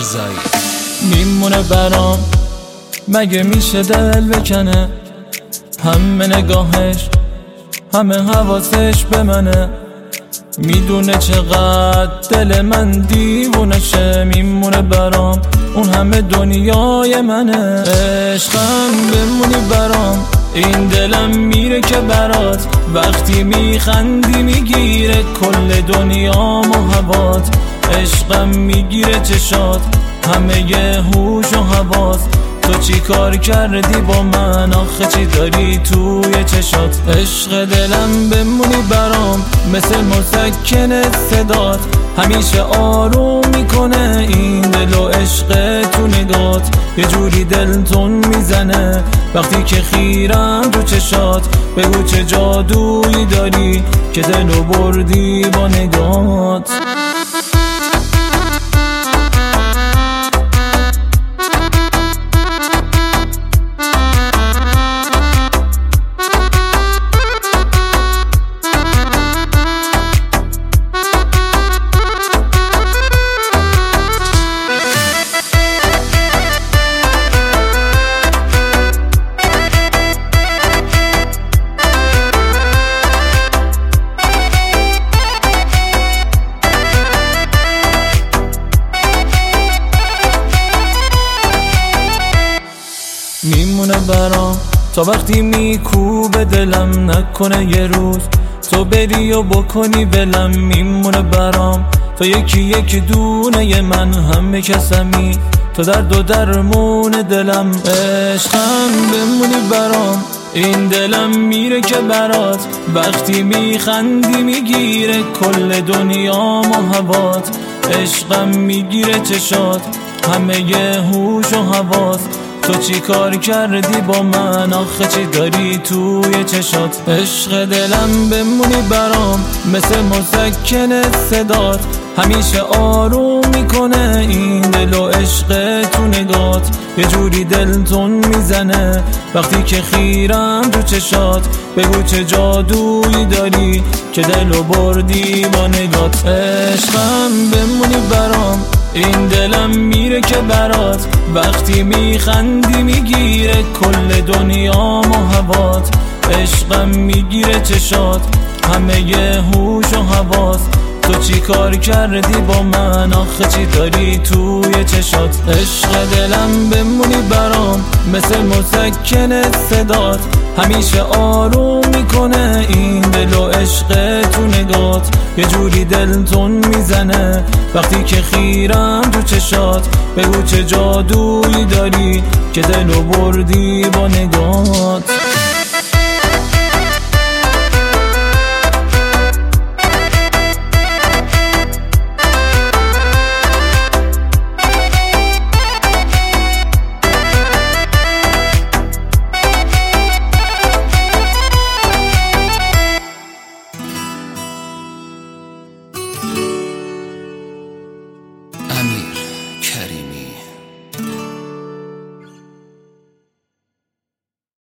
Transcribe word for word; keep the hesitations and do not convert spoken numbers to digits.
رضایی. میمونه برام مگه میشه دل بکنه، همه نگاهش همه حواسش به منه، میدونه چقدر دل من دیوونشه. میمونه برام اون همه دنیای منه، عشقم بمونی برام این دلم میره که برات، وقتی میخندی میگیره کل دنیام و هوات، عشقم میگیره چشات همه ی هوش و حواس، تو چی کار کردی با من آخه چی داری توی چشات، عشق دلم بمونی برام مثل مسکن صدات، همیشه آروم میکنه این دل و عشق تو نگات، یه جوری دلتون میزنه وقتی که خیرم تو چشات، بگو چه جادویی داری که دلو بردی با نگات. میمونه برام تا وقتی میکوبه دلم، نکنه یه روز تو بری و بکنی ولم، میمونه برام تو یکی یک دونه من همه کسمی، تو درد و درمون دلم، عشقم بمونی برام این دلم میره که برات، وقتی میخندی میگیره کل دنیام و هوات، عشقم میگیره چشات همه ی هوش و حواس، تو چی کار کردی با من آخه چی داری توی چشات، عشق دلم بمونی برام مثل مسکن صدات، همیشه آروم میکنه این دل و عشق تو نگات، یه جوری دلتون میزنه وقتی که خیرم تو چشات، بگو چه جادویی داری که دلو بردی با نگات، عشقم بمونی برام این دلم میره که برات، وقتی میخندی میگیره کل دنیام و هوات، عشقم میگیره چشات همه ی هوش و حواس، تو چی کار کردی با من آخه چی داری توی چشات، عشق دلم بمونی برام مثل مسکن صدات، همیشه آروم میکنه این دل و عشق تو نگات، یه جوری دلتون میزنه وقتی که خیرم تو چشات، بگو چه جادویی داری که دلو بردی با نگات.